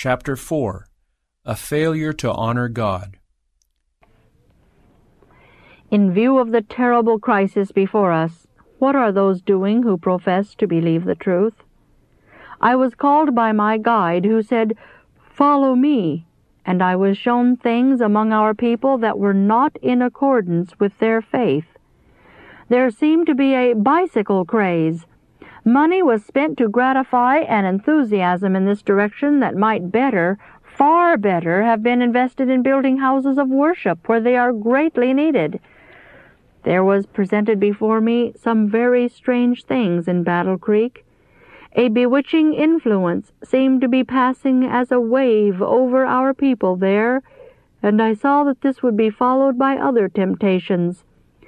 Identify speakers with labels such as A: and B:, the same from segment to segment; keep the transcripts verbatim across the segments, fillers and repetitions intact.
A: Chapter four. A Failure to Honor God.
B: In view of the terrible crisis before us, what are those doing who profess to believe the truth? I was called by my guide, who said, "Follow me," and I was shown things among our people that were not in accordance with their faith. There seemed to be a bicycle craze. Money was spent to gratify an enthusiasm in this direction that might better, far better, have been invested in building houses of worship where they are greatly needed. There was presented before me some very strange things in Battle Creek. A bewitching influence seemed to be passing as a wave over our people there, and I saw that this would be followed by other temptations.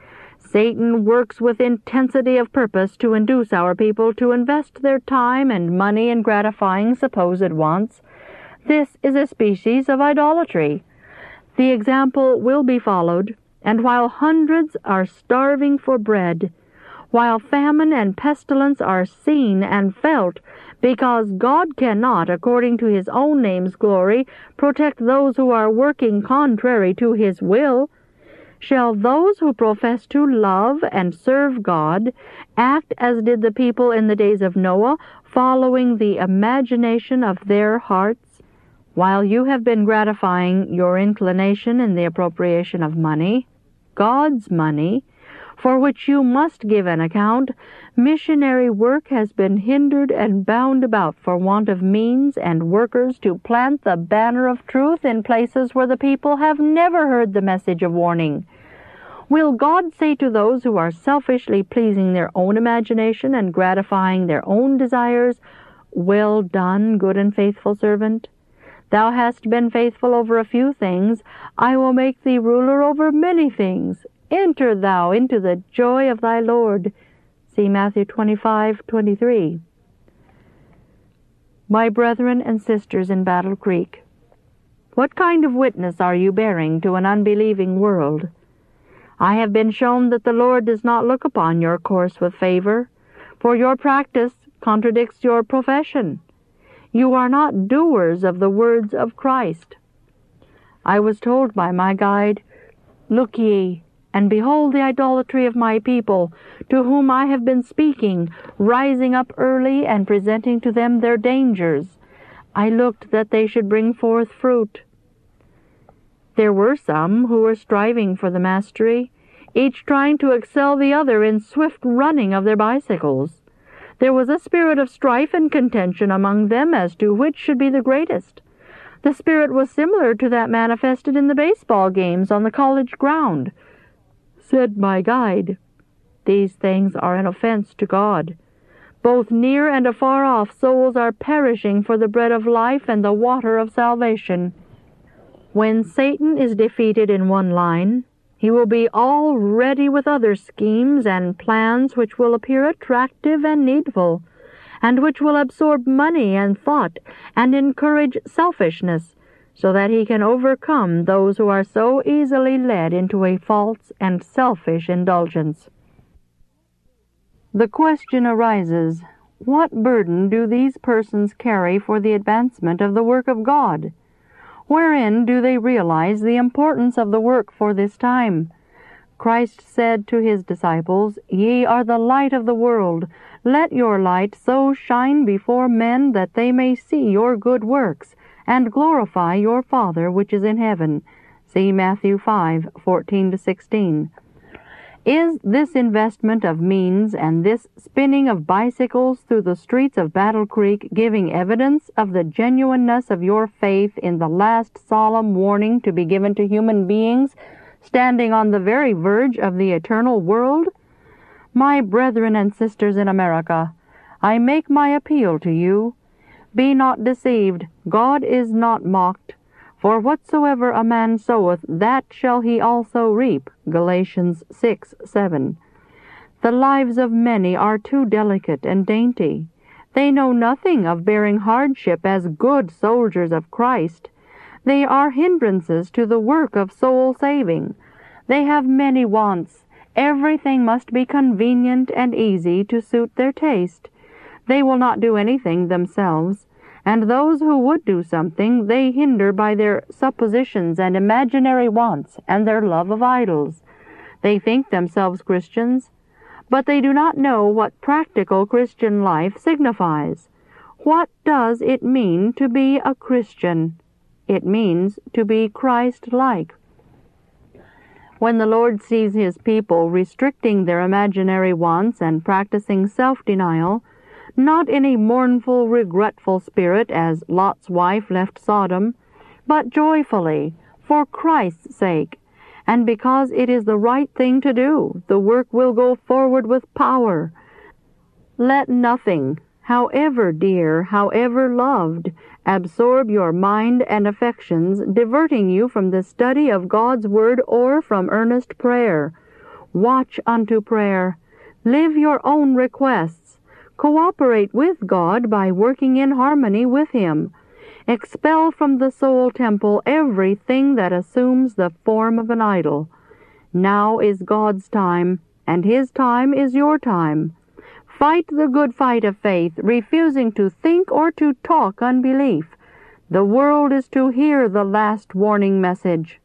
B: Satan works with intensity of purpose to induce our people to invest their time and money in gratifying supposed wants. This is a species of idolatry. The example will be followed, and while hundreds are starving for bread, while famine and pestilence are seen and felt, because God cannot, according to His own name's glory, protect those who are working contrary to His will, shall those who profess to love and serve God act as did the people in the days of Noah, following the imagination of their hearts? While you have been gratifying your inclination in the appropriation of money, God's money, for which you must give an account, missionary work has been hindered and bound about for want of means and workers to plant the banner of truth in places where the people have never heard the message of warning. Will God say to those who are selfishly pleasing their own imagination and gratifying their own desires, "Well done, good and faithful servant? Thou hast been faithful over a few things, I will make thee ruler over many things. Enter thou into the joy of thy Lord." See Matthew twenty-five twenty-three. My brethren and sisters in Battle Creek, what kind of witness are you bearing to an unbelieving world? I have been shown that the Lord does not look upon your course with favor, for your practice contradicts your profession. You are not doers of the words of Christ. I was told by my guide, "Look ye, and behold the idolatry of my people, to whom I have been speaking, rising up early and presenting to them their dangers. I looked that they should bring forth fruit." There were some who were striving for the mastery, each trying to excel the other in swift running of their bicycles. There was a spirit of strife and contention among them as to which should be the greatest. The spirit was similar to that manifested in the baseball games on the college ground. Said my guide, "These things are an offense to God. Both near and afar off souls are perishing for the bread of life and the water of salvation." When Satan is defeated in one line, he will be all ready with other schemes and plans which will appear attractive and needful, and which will absorb money and thought and encourage selfishness, so that he can overcome those who are so easily led into a false and selfish indulgence. The question arises, what burden do these persons carry for the advancement of the work of God? Wherein do they realize the importance of the work for this time? Christ said to his disciples, "Ye are the light of the world. Let your light so shine before men that they may see your good works, and glorify your Father which is in heaven." See Matthew five fourteen to sixteen. Is this investment of means and this spinning of bicycles through the streets of Battle Creek giving evidence of the genuineness of your faith in the last solemn warning to be given to human beings standing on the very verge of the eternal world? My brethren and sisters in America, I make my appeal to you. Be not deceived. God is not mocked. For whatsoever a man soweth, that shall he also reap. Galatians six seven. The lives of many are too delicate and dainty. They know nothing of bearing hardship as good soldiers of Christ. They are hindrances to the work of soul saving. They have many wants. Everything must be convenient and easy to suit their taste. They will not do anything themselves, and those who would do something they hinder by their suppositions and imaginary wants and their love of idols. They think themselves Christians, but they do not know what practical Christian life signifies. What does it mean to be a Christian? It means to be Christ-like. When the Lord sees His people restricting their imaginary wants and practicing self-denial, not in a mournful, regretful spirit as Lot's wife left Sodom, but joyfully, for Christ's sake, and because it is the right thing to do, the work will go forward with power. Let nothing, however dear, however loved, absorb your mind and affections, diverting you from the study of God's Word or from earnest prayer. Watch unto prayer. Live your own requests. Cooperate with God by working in harmony with Him. Expel from the soul temple everything that assumes the form of an idol. Now is God's time, and His time is your time. Fight the good fight of faith, refusing to think or to talk unbelief. The world is to hear the last warning message.